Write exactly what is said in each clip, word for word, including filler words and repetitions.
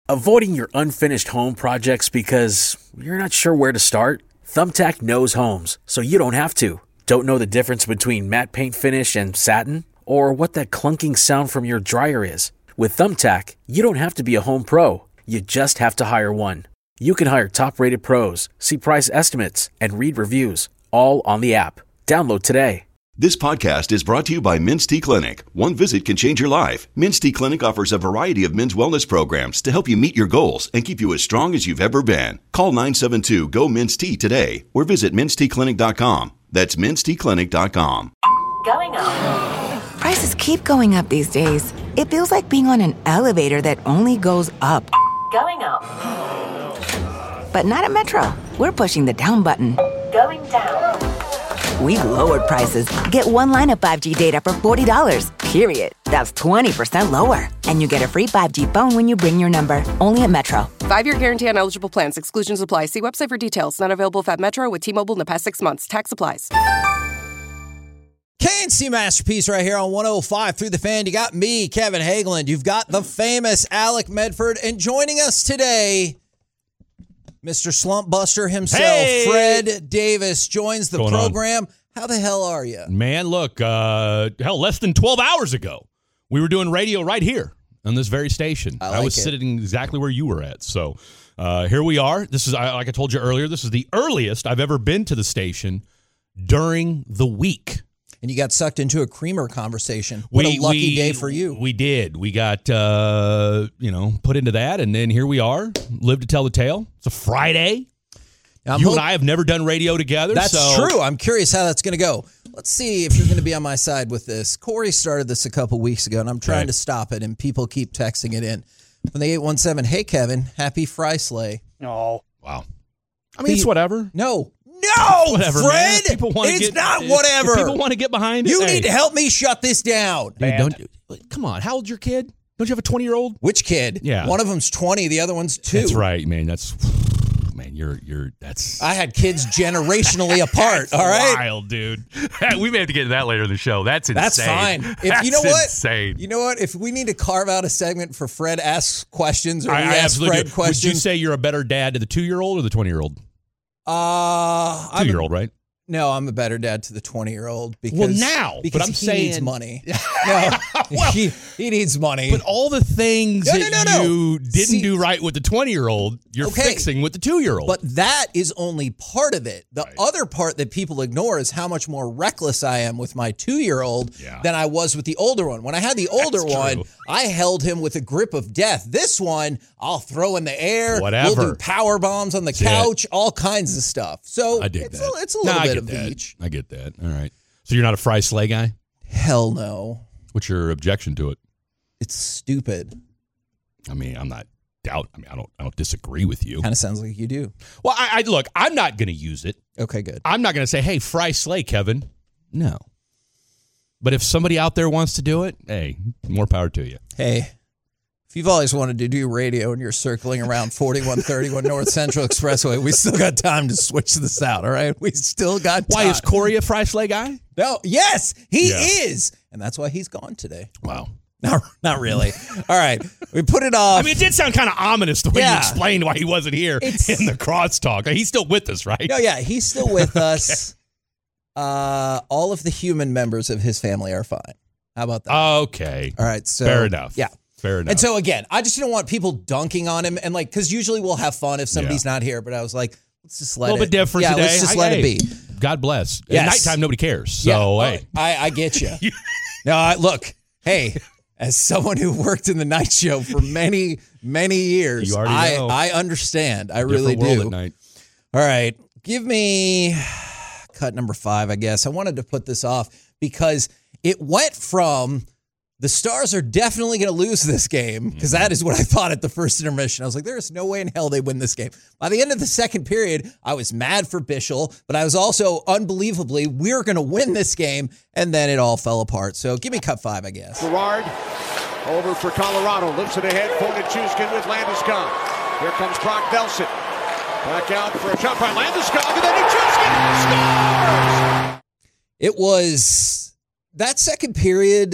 Avoiding your unfinished home projects because you're not sure where to start? Thumbtack knows homes, so you don't have to. Don't know the difference between matte paint finish and satin? Or what that clunking sound from your dryer is? With Thumbtack, you don't have to be a home pro. You just have to hire one. You can hire top-rated pros, see price estimates, and read reviews, all on the app. Download today. This podcast is brought to you by Men's T Clinic. One visit can change your life. Men's T Clinic offers a variety of men's wellness programs to help you meet your goals and keep you as strong as you've ever been. Call nine seven two, G O, M E N S T today or visit mens t clinic dot com. That's mens t clinic dot com. Going up. Prices keep going up these days. It feels like being on an elevator that only goes up. Going up. But not at Metro. We're pushing the down button. Going down. We've lowered prices. Get one line of five G data for forty dollars, period. That's twenty percent lower. And you get a free five G phone when you bring your number. Only at Metro. Five-year guarantee on eligible plans. Exclusions apply. See website for details. Not available at Metro with T-Mobile in the past six months. Tax applies. K N C Masterpiece right here on one oh five through the Fan. You got me, Kevin Hageland. You've got the famous Alec Medford. And joining us today, Mister Slump Buster himself, hey! Fred Davis, joins the What's going program. on? How the hell are you? Man, look, uh, hell, less than twelve hours ago, we were doing radio right here on this very station. I, like I was it. sitting exactly where you were at. So uh, here we are. This is, like I told you earlier, this is the earliest I've ever been to the station during the week. And you got sucked into a creamer conversation. What we, a lucky we, day for you. We did. We got, uh, you know, put into that, and then here we are, live to tell the tale. It's a Friday. I'm you hope- and I have never done radio together. That's so. true. I'm curious how that's going to go. Let's see if you're going to be on my side with this. Corey started this a couple weeks ago, and I'm trying Okay. to stop it, and people keep texting it in. From the eight one seven, hey, Kevin, happy Fry Slay. Oh. Wow. I mean, He- it's whatever. No. No, Whatever, Fred. man. If people wanna it's get- not if- whatever. if people want to get behind it. You hey. need to help me shut this down. Dude, don't come on. How old's your kid? Don't you have a twenty-year-old? Which kid? Yeah. One of them's twenty. The other one's two. That's right, man. That's man. You're you're that's. I had kids generationally apart. All right. Wild, dude. We may have to get to that later in the show. That's insane. That's fine. If That's you know what, insane. you know what, if we need to carve out a segment for Fred asks questions or I, we I ask absolutely Fred do. Would questions, you say you're a better dad to the two-year-old or the twenty-year-old? uh, I'm a- Two-year-old, right? No, I'm a better dad to the twenty-year-old because Well, now, because but I'm he saying needs money. No, Well, he he needs money. But all the things No, no, that no, no. you didn't See- do right with the twenty-year-old, you're Okay. fixing with the two-year-old. But that is only part of it. The Right. other part that people ignore is how much more reckless I am with my two-year-old Yeah. than I was with the older one. When I had the older That's one, true. I held him with a grip of death. This one, I'll throw in the air. Whatever. We'll do power bombs on the That's it. couch, all kinds of stuff. So I dig it's, that. A, it's a No, little I bit get of that. each. I get that. All right. So you're not a Fry Slay guy? Hell no. What's your objection to it? It's stupid. I mean, I'm not doubt. I mean, I don't. I don't disagree with you. Kind of sounds like you do. Well, I, I look. I'm not going to use it. Okay, good. I'm not going to say, "Hey, Fry Slay, Kevin." No. But if somebody out there wants to do it, hey, more power to you. Hey, if you've always wanted to do radio and you're circling around forty-one thirty-one North Central Expressway, we still got time to switch this out, all right? We still got time. Why is Corey a Fry Slay guy? No, yes, he Yeah. is. And that's why he's gone today. Wow. Not, not really. All right. We put it off. I mean, it did sound kind of ominous the way Yeah. you explained why he wasn't here It's- in the crosstalk. He's still with us, right? No, yeah, he's still with us. Uh, all of the human members of his family are fine. How about that? Okay. all right. So Fair enough. Yeah. Fair enough. And so again, I just didn't want people dunking on him and like, because usually we'll have fun if somebody's not here. But I was like, let's just let a little it. bit different yeah, today. let's just Hey, let hey, it be. God bless. Yes. At nighttime, nobody cares. So, Yeah, well, hey. I, I get you. No, I, look, hey, as someone who worked in the night show for many, many years, You already I, know. I understand. I really Different world do. at night. All right, give me cut number five, I guess. I wanted to put this off because it went from the Stars are definitely going to lose this game, because that is what I thought at the first intermission. I was like, there is no way in hell they win this game. By the end of the second period, I was mad for Bischel, but I was also unbelievably, we're going to win this game, and then it all fell apart. So give me cut five, I guess. Gerard over for Colorado, lifts it ahead for Nichushkin with Landeskog. Here comes Brock Belson. Back out for a shot by Landeskog, and then Nichushkin scores! It was, that second period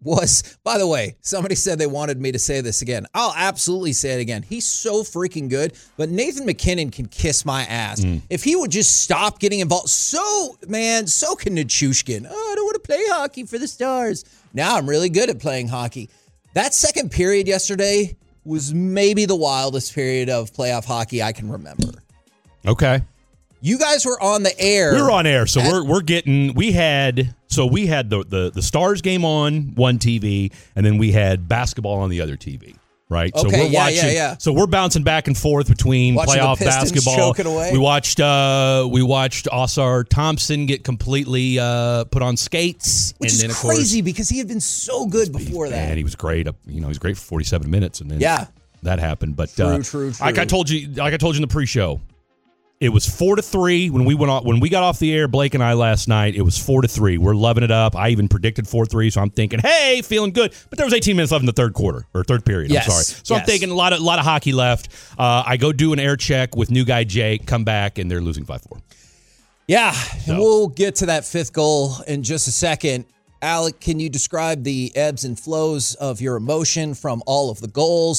was, by the way, somebody said they wanted me to say this again. I'll absolutely say it again. He's so freaking good, but Nathan McKinnon can kiss my ass. Mm. If he would just stop getting involved. So, man, so can Nichushkin. Oh, I don't want to play hockey for the Stars. Now I'm really good at playing hockey. That second period yesterday was maybe the wildest period of playoff hockey I can remember. Okay. You guys were on the air. We were on air, so at, we're we're getting we had so we had the, the the Stars game on one T V, and then we had basketball on the other T V. Right, okay, so we're yeah, watching. Yeah, yeah. So we're bouncing back and forth between watching playoff the Pistons basketball. Choking away. We watched. Uh, we watched Osar Thompson get completely uh, put on skates, which and is then, of crazy course, because he had been so good before that. And he was great. You know, he was great for forty-seven minutes, and then yeah, that happened. But true, uh, true, true. like I told you, like I told you in the pre-show. It was four to three when we went off, when we got off the air. Blake and I last night. It was four to three. We're loving it up. I even predicted four three, so I'm thinking, hey, feeling good. But there was eighteen minutes left in the third quarter or third period. Yes, I'm sorry. So yes. I'm thinking a lot of lot of hockey left. Uh, I go do an air check with new guy Jake. Come back and they're losing five four. Yeah, so. And we'll get to that fifth goal in just a second. Alec, can you describe the ebbs and flows of your emotion from all of the goals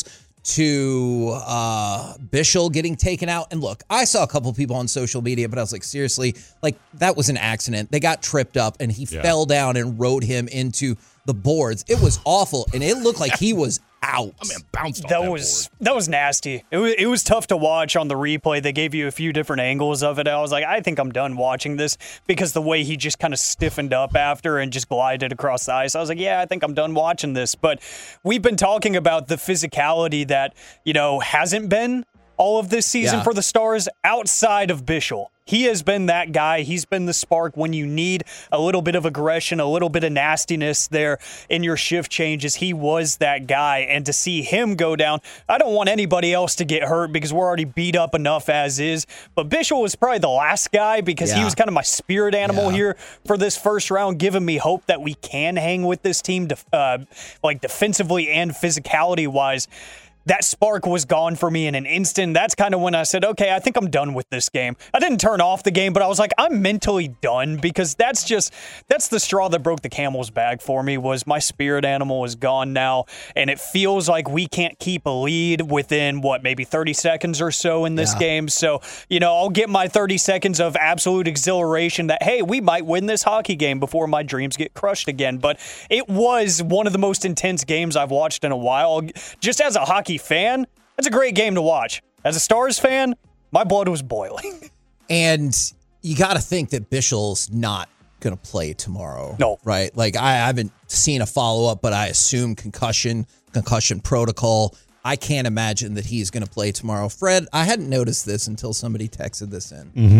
to uh, Bischel getting taken out? And look, I saw a couple people on social media, but I was like, seriously, like that was an accident. They got tripped up and he yeah. fell down and rode him into the boards. It was awful. And it looked like he was out. I mean, bounced off that, that was board. That was nasty. It was, it was tough to watch on the replay. They gave you a few different angles of it. I was like, I think I'm done watching this because the way he just kind of stiffened up after and just glided across the ice. I was like, yeah, I think I'm done watching this. But we've been talking about the physicality that, you know, hasn't been all of this season yeah. for the Stars outside of Bischel. He has been that guy. He's been the spark when you need a little bit of aggression, a little bit of nastiness there in your shift changes. He was that guy. And to see him go down, I don't want anybody else to get hurt because we're already beat up enough as is. But Bischel was probably the last guy because yeah. he was kind of my spirit animal yeah. here for this first round, giving me hope that we can hang with this team, def- uh, like defensively and physicality-wise. That spark was gone for me in an instant. That's kind of when I said, okay, I think I'm done with this game. I didn't turn off the game, but I was like, I'm mentally done because that's just, that's the straw that broke the camel's back for me was my spirit animal is gone now. And it feels like we can't keep a lead within, what, maybe thirty seconds or so in this yeah. game. So, you know, I'll get my thirty seconds of absolute exhilaration that, hey, we might win this hockey game before my dreams get crushed again. But it was one of the most intense games I've watched in a while. Just as a hockey fan, that's a great game to watch. As a Stars fan, my blood was boiling. And you got to think that Bischel's not going to play tomorrow. No. Right? Like, I haven't seen a follow-up, but I assume concussion, concussion protocol. I can't imagine that he's going to play tomorrow. Fred, I hadn't noticed this until somebody texted this in. Mm-hmm.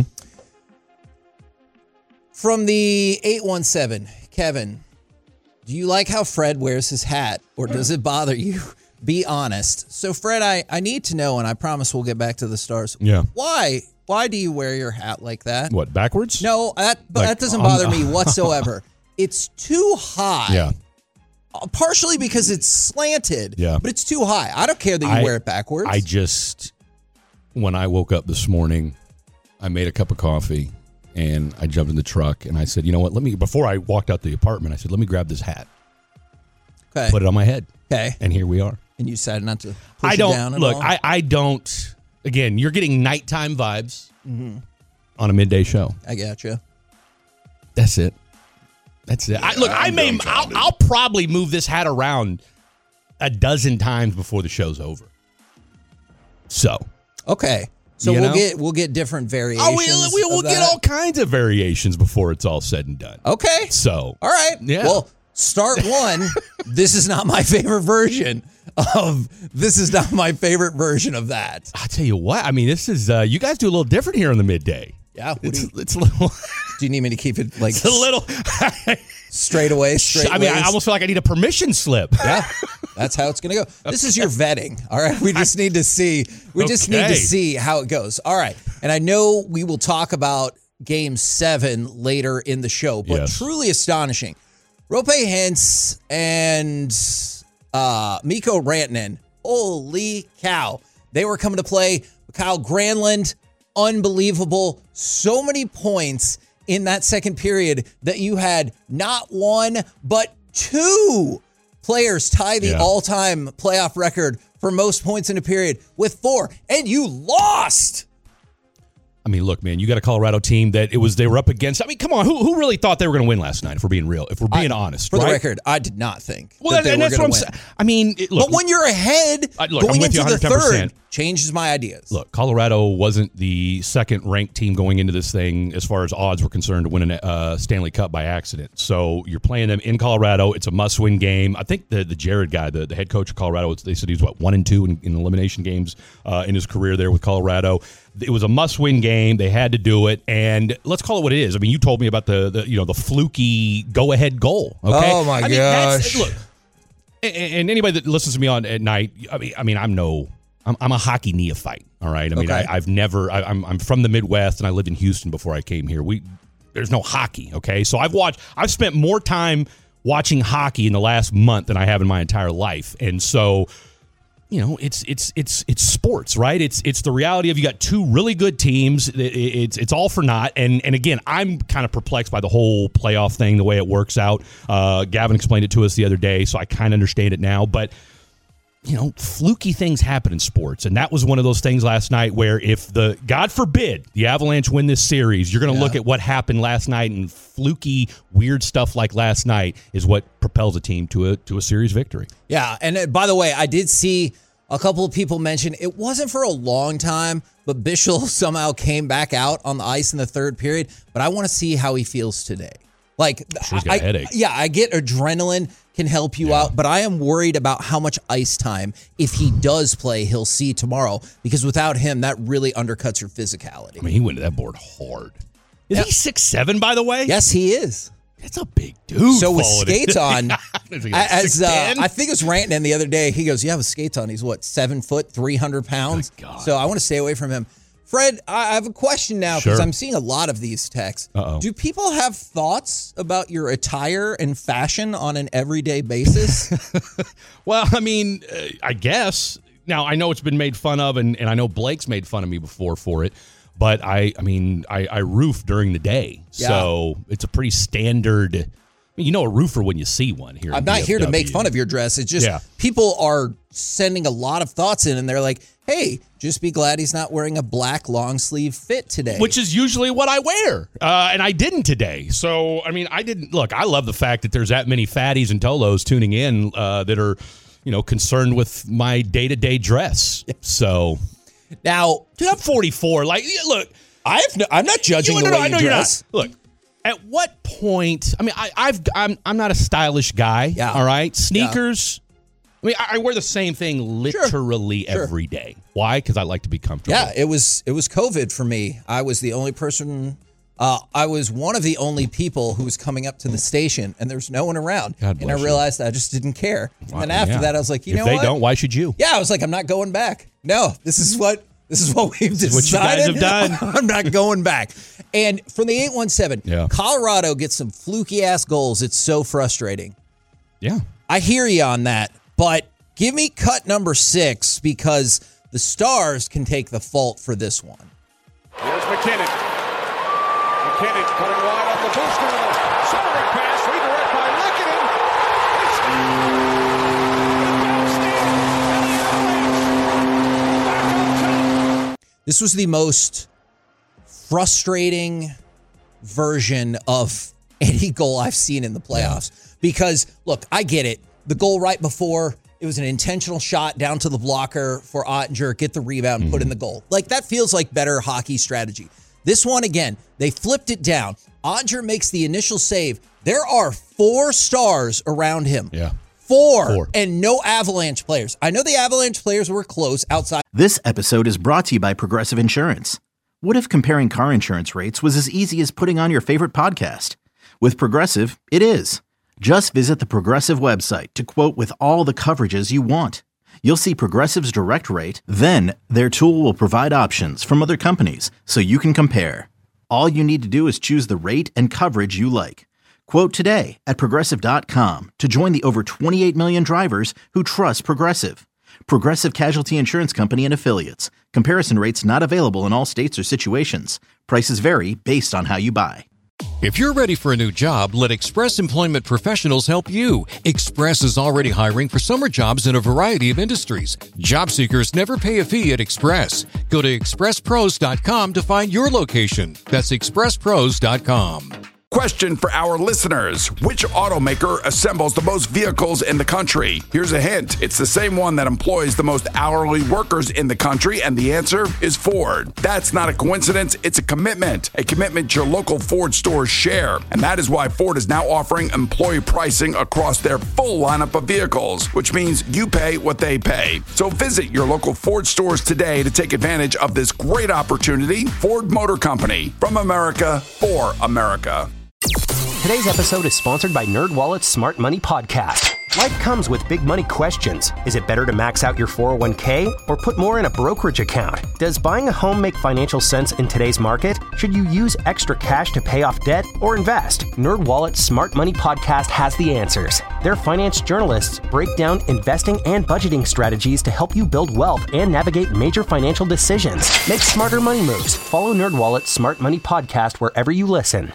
From the eight one seven, Kevin, do you like how Fred wears his hat, or does it bother you? Be honest. So, Fred, I, I need to know, and I promise we'll get back to the Stars. Yeah. Why? Why do you wear your hat like that? What, backwards? No, that but Like, that doesn't on- bother me whatsoever. It's too high. Yeah. Uh, Partially because it's slanted. Yeah. But it's too high. I don't care that you I- wear it backwards. I just, when I woke up this morning, I made a cup of coffee and I jumped in the truck and I said, you know what, let me, before I walked out the apartment, I said, let me grab this hat, okay. put it on my head. Okay. And here we are. And you decided not to push I it don't, down at look, all? I, I don't, again, you're getting nighttime vibes Mm-hmm. on a midday show. I gotcha. That's it. That's it. I, look, I I'm may, I'll, dumbfounded. I'll probably move this hat around a dozen times before the show's over. So. Okay. So You we'll know? get we'll get different variations. Oh, we, we will of get that. all kinds of variations before it's all said and done. Okay. So, All right. Yeah. Well, start one. This is not my favorite version of this is not my favorite version of that. I'll tell you what. I mean, this is, uh, you guys do a little different here on the midday. Yeah. What It's, do, you, it's a little, do you need me to keep it like it's a little, straight away? Straight. I mean, I ways? almost feel like I need a permission slip. Yeah, that's how it's going to go. This is your vetting, all right? We just need to see. We just need Okay. to see how it goes. All right. And I know we will talk about Game seven later in the show, but Yes. truly astonishing. Rope Hintz and uh, Mikko Rantanen, holy cow. They were coming to play. Kyle Granlund, unbelievable. So many points in that second period that you had not one, but two players tie the Yeah. all-time playoff record for most points in a period with four, and you lost. I mean, look, man, you got a Colorado team that it was they were up against. I mean, come on, who who really thought they were going to win last night? If we're being real, if we're being I, honest, for right? the record, I did not think. Well, that they and were that's what I'm win. saying. I mean, it, look, but when you're ahead, I- look, I'm going with you into the one hundred ten percent. third changes my ideas. Look, Colorado wasn't the second ranked team going into this thing as far as odds were concerned to win a uh, Stanley Cup by accident. So you're playing them in Colorado. It's a must win game. I think the the Jared guy, the, the head coach of Colorado, they said he was what one and two in, in elimination games uh, in his career there with Colorado. It was a must win game. They had to do it, and let's call it what it is. I mean, you told me about the, the you know the fluky go ahead goal. Okay, Oh, my I mean, that's- gosh. Look, and, and anybody that listens to me on at night, I mean, I mean, I'm no. I'm, I'm a hockey neophyte, all right? I mean, Okay. I, I've never, I, I'm, I'm from the Midwest, and I lived in Houston before I came here. We, there's no hockey, okay? So I've watched, I've spent more time watching hockey in the last month than I have in my entire life. And so, you know, it's it's it's it's sports, right? It's it's the reality of you got two really good teams. It, it's it's all for naught. And and again, I'm kind of perplexed by the whole playoff thing, the way it works out. Uh, Gavin explained it to us the other day, so I kind of understand it now. But you know, fluky things happen in sports. And that was one of those things last night where if the, God forbid, the Avalanche win this series, you're going to Yeah. look at what happened last night, and fluky, weird stuff like last night is what propels a team to a to a series victory. Yeah, and uh, by the way, I did see a couple of people mention it wasn't for a long time, but Bischel somehow came back out on the ice in the third period. But I want to see how he feels today. Like, Sure he's got I, a headache. yeah, I get adrenaline can help you Yeah. out, but I am worried about how much ice time, if he does play, he'll see tomorrow, because without him, that really undercuts your physicality. I mean, he went to that board hard. Is Yeah. he six seven, by the way? Yes, he is. That's a big dude. So with following skates it. on, Is he like as uh, six ten? I think it was Rantanen the other day, he goes, "Yeah, with skates on, he's what, seven foot, three hundred pounds." Good God. So I want to stay away from him. Fred, I I have a question now because Sure. I'm seeing a lot of these texts. Uh-oh. Do people have thoughts about your attire and fashion on an everyday basis? Well, I mean, uh, I guess. Now, I know it's been made fun of, and, and I know Blake's made fun of me before for it, but I, I mean, I, I roof during the day. Yeah. So it's a pretty standard. I mean, you know a roofer when you see one here. I'm in not here to make D F W. fun of your dress. It's just Yeah. people are sending a lot of thoughts in, and they're like, "Hey, just be glad he's not wearing a black long sleeve fit today." Which is usually what I wear. Uh, and I didn't today. So, I mean, I didn't. Look, I love the fact that there's that many fatties and tolos tuning in uh, that are, you know, concerned with my day-to-day dress. So, now, dude, I'm forty-four. Like, yeah, look. I have no, I'm not judging You- the no, way no, I you know you're dress. not. Look, at what point? I mean, I, I've I'm I'm not a stylish guy. Yeah. All right, sneakers. I mean, I, I wear the same thing literally Sure. every day. Why? Because I like to be comfortable. Yeah, it was it was COVID for me. I was the only person. Uh, I was one of the only people who was coming up to the station, and there's no one around. God and I bless you. realized I just didn't care. Wow, and then after yeah. that, I was like, you if know they what? don't, why should you? Yeah, I was like, I'm not going back. No, this is what this is what we've decided. what you guys have done. I'm not going back. And from the eight one seven, Yeah. Colorado gets some fluky ass goals. It's so frustrating. Yeah. I hear you on that, but give me cut number six because the Stars can take the fault for this one. Here's McKinnon. McKinnon cutting wide off the booster. Centering pass, redirect by Lehkonen. This was the most frustrating version of any goal I've seen in the playoffs. Because, look, I get it. The goal right before, it was an intentional shot down to the blocker for Ottinger, get the rebound, Mm-hmm. put in the goal. Like, that feels like better hockey strategy. This one, again, they flipped it down. Ottinger makes the initial save. There are four Stars around him. Yeah. Four, Four. and no Avalanche players. I know the Avalanche players were close outside. This episode is brought to you by Progressive Insurance. What if comparing car insurance rates was as easy as putting on your favorite podcast? With Progressive, it is. Just visit the Progressive website to quote with all the coverages you want. You'll see Progressive's direct rate, then their tool will provide options from other companies so you can compare. All you need to do is choose the rate and coverage you like. Quote today at Progressive dot com to join the over twenty-eight million drivers who trust Progressive. Progressive Casualty Insurance Company and Affiliates. Comparison rates not available in all states or situations. Prices vary based on how you buy. If you're ready for a new job, let Express Employment Professionals help you. Express is already hiring for summer jobs in a variety of industries. Job seekers never pay a fee at Express. Go to express pros dot com to find your location. That's express pros dot com. Question for our listeners. Which automaker assembles the most vehicles in the country? Here's a hint. It's the same one that employs the most hourly workers in the country, and the answer is Ford. That's not a coincidence. It's a commitment. A commitment your local Ford stores share. And that is why Ford is now offering employee pricing across their full lineup of vehicles, which means you pay what they pay. So visit your local Ford stores today to take advantage of this great opportunity. Ford Motor Company. From America, for America. Today's episode is sponsored by NerdWallet's Smart Money Podcast. Life comes with big money questions. Is it better to max out your four oh one k or put more in a brokerage account? Does buying a home make financial sense in today's market? Should you use extra cash to pay off debt or invest? NerdWallet's Smart Money Podcast has the answers. Their finance journalists break down investing and budgeting strategies to help you build wealth and navigate major financial decisions. Make smarter money moves. Follow NerdWallet's Smart Money Podcast wherever you listen.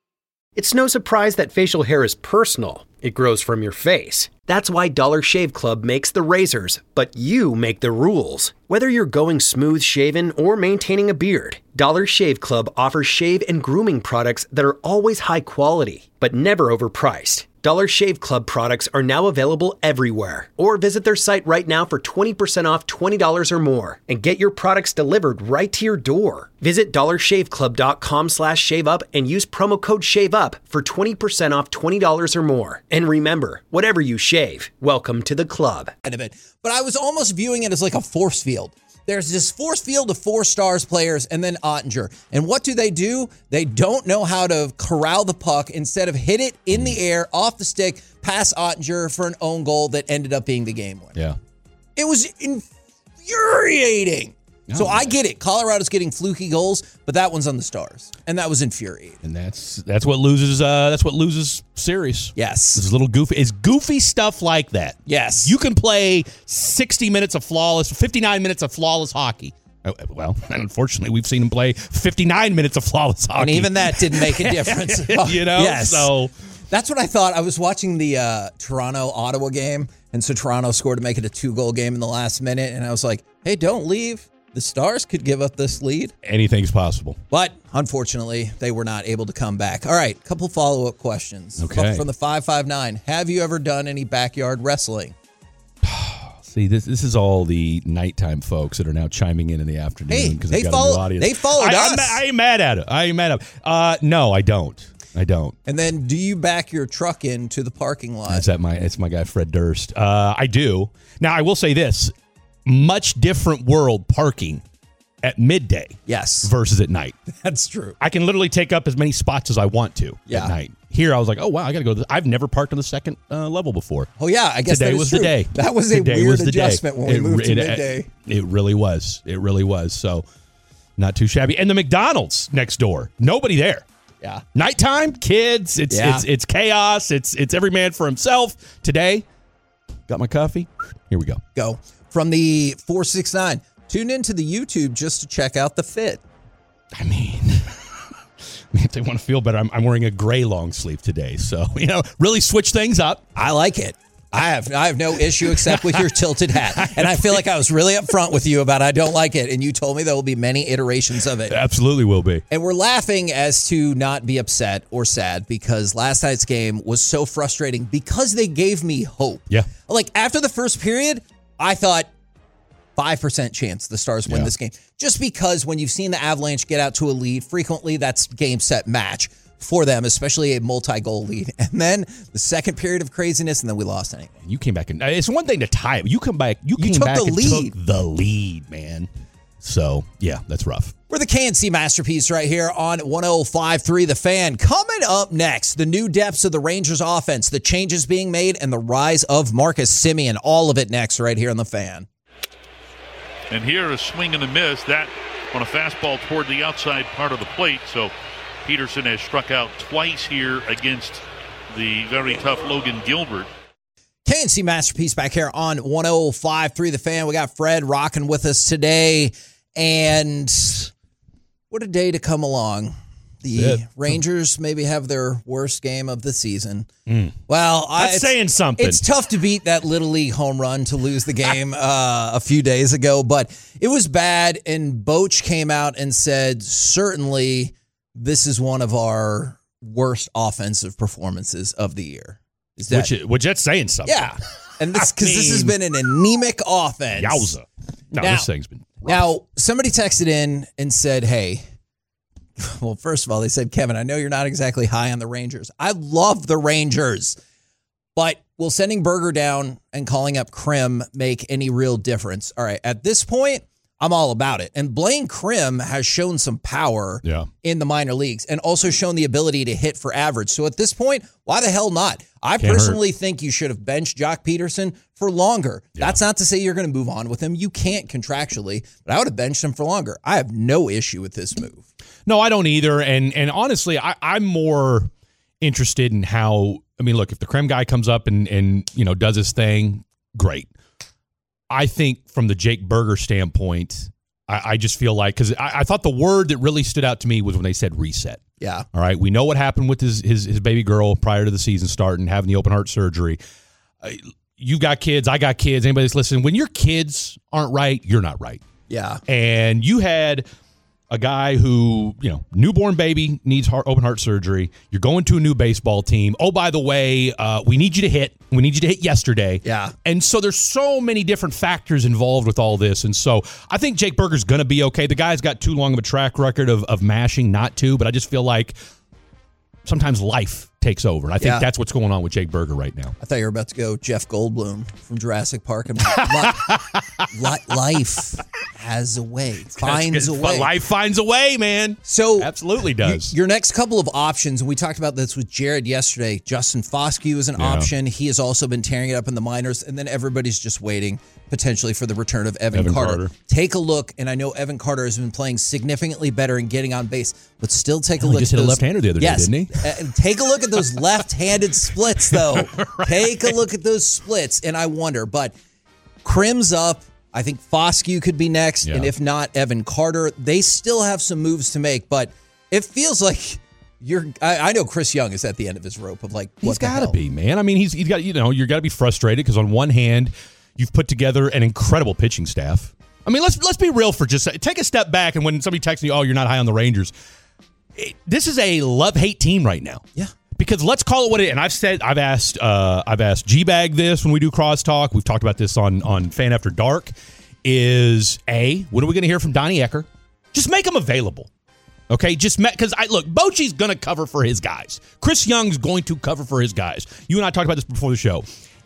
It's no surprise that facial hair is personal. It grows from your face. That's why Dollar Shave Club makes the razors, but you make the rules. Whether you're going smooth shaven or maintaining a beard, Dollar Shave Club offers shave and grooming products that are always high quality, but never overpriced. Dollar Shave Club products are now available everywhere. Or visit their site right now for twenty percent off twenty dollars or more and get your products delivered right to your door. Visit dollar shave club dot com slash shave up and use promo code SHAVEUP for twenty percent off twenty dollars or more. And remember, whatever you shave, welcome to the club. But I was almost viewing it as like a force field. There's this force field of four stars players and then Ottinger. And what do they do? They don't know how to corral the puck. Instead of hit it in the air, off the stick, pass Ottinger for an own goal that ended up being the game winner. Yeah. It was infuriating. No, so man. I get it. Colorado's getting fluky goals, but that one's on the Stars. And that was infuriating. And that's that's what loses uh, that's what loses series. Yes. It's a little goofy. It's goofy stuff like that. Yes. You can play sixty minutes of flawless, fifty-nine minutes of flawless hockey. Well, unfortunately, we've seen him play fifty-nine minutes of flawless hockey. And even that didn't make a difference. you know? Yes. So that's what I thought. I was watching the uh, Toronto-Ottawa game, and so Toronto scored to make it a two-goal game in the last minute, and I was like, hey, don't leave. The Stars could give up this lead. Anything's possible. But unfortunately, they were not able to come back. All right, couple follow-up questions. Okay. From the five five nine. Have you ever done any backyard wrestling? See, this this is all the nighttime folks that are now chiming in in the afternoon. Hey, because they, got follow, a new audience. they followed I, us. I'm, I am mad at it. I am mad at it. Uh, no, I don't. I don't. And then do you back your truck into the parking lot? That's at my, it's my guy, Fred Durst. Uh, I do. Now, I will say this. Much different world parking at midday. Yes. Versus at night. That's true. I can literally take up as many spots as I want to Yeah. at night. Here, I was like, oh, wow, I got to go. To this. I've never parked on the second uh, level before. Oh, yeah. I guess Today that is was true. the day. That was a Today weird was the day. adjustment when we It- moved to it- midday. It really was. It really was. So, not too shabby. And the McDonald's next door. Nobody there. Yeah. Nighttime, kids. It's Yeah. it's it's chaos. It's it's every man for himself. Today, got my coffee. Here we go. Go. From the four six nine. Tune into the YouTube just to check out the fit. I mean, if they want to feel better, I'm, I'm wearing a gray long sleeve today. So, you know, really switch things up. I like it. I have I have no issue except with your tilted hat. And I feel like I was really upfront with you about I don't like it. And you told me there will be many iterations of it. Absolutely will be. And we're laughing as to not be upset or sad because last night's game was so frustrating because they gave me hope. Yeah. Like after the first period, I thought five percent chance the Stars win Yeah. this game. Just because when you've seen the Avalanche get out to a lead, frequently that's game, set, match for them, especially a multi-goal lead. And then the second period of craziness, and then we lost anyway. You came back and it's one thing to tie it. You come back. You, You came took back the and lead. took the lead, man. So yeah, that's rough. We're the K N C Masterpiece right here on one oh five point three The Fan. Coming up next, the new depths of the Rangers offense, the changes being made, and the rise of Marcus Semien. All of it next right here on The Fan. And here a swing and a miss. That on a fastball toward the outside part of the plate. So Peterson has struck out twice here against the very tough Logan Gilbert. K N C Masterpiece back here on one oh five point three The Fan. We got Fred rocking with us today. And what a day to come along The Yeah. Rangers maybe have their worst game of the season. Mm. Well, I, That's it's, saying something. It's tough to beat that Little League home run to lose the game uh, a few days ago, but it was bad. And Boch came out and said, certainly this is one of our worst offensive performances of the year. Is that, which, which that's saying something. Yeah. And this because this has been an anemic offense. Yowza. No, now, this thing's been rough. Now, somebody texted in and said, hey, well, first of all, they said, Kevin, I know you're not exactly high on the Rangers. I love the Rangers. But will sending Berger down and calling up Krim make any real difference? All right, at this point, I'm all about it. And Blaine Krim has shown some power yeah. in the minor leagues and also shown the ability to hit for average. So at this point, why the hell not? I Can't personally hurt. think you should have benched Jock Peterson for longer. Yeah. That's not to say you're going to move on with him. You can't contractually, but I would have benched him for longer. I have no issue with this move. No, I don't either. And and honestly, I, I'm more interested in how, I mean, look, if the Krim guy comes up and, and you know, does his thing, great. I think from the Jake Berger standpoint, I, I just feel like, because I, I thought the word that really stood out to me was when they said reset. Yeah. All right. We know what happened with his his, his baby girl prior to the season starting, having the open heart surgery. Uh, you've got kids. I got kids. Anybody that's listening, when your kids aren't right, you're not right. Yeah. And you had a guy who, you know, newborn baby needs heart, open heart surgery. You're going to a new baseball team. Oh, by the way, uh, we need you to hit. We need you to hit yesterday. Yeah. And so there's so many different factors involved with all this. And so I think Jake Berger's going to be okay. The guy's got too long of a track record of, of mashing not to, but I just feel like sometimes life takes over. And I think Yeah. that's what's going on with Jake Berger right now. I thought you were about to go Jeff Goldblum from Jurassic Park. And li- li- life has a way, finds a way. But life finds a way, man. So absolutely does. Your next couple of options, and we talked about this with Jared yesterday. Justin Foscue is an Yeah. option. He has also been tearing it up in the minors, and then everybody's just waiting potentially for the return of Evan, Evan Carter. Carter. Take a look, and I know Evan Carter has been playing significantly better and getting on base, but still take a Well, he look. just at hit a those, left-hander the other day, yes, didn't he? uh, take a look at those left-handed splits, though. Take a look at those splits, and I wonder, but Krim's up. I think Foscue could be next, Yeah. and if not, Evan Carter. They still have some moves to make, but it feels like you're. I, I know Chris Young is at the end of his rope of like, what He's the got to hell? be, man. I mean, he's he's got, you know, you're got to be frustrated because on one hand, you've put together an incredible pitching staff. I mean, let's let's be real for just a second. Take a step back, and when somebody texts you, oh, you're not high on the Rangers, it, this is a love-hate team right now. Yeah. Because let's call it what it is. And I've said, I've asked, uh, I've asked G-Bag this when we do crosstalk. We've talked about this on on Fan After Dark. Is A, what are we going to hear from Donnie Ecker? Just make them available. Okay, just because I look, Bochy's going to cover for his guys. Chris Young's going to cover for his guys. You and I talked about this before the show.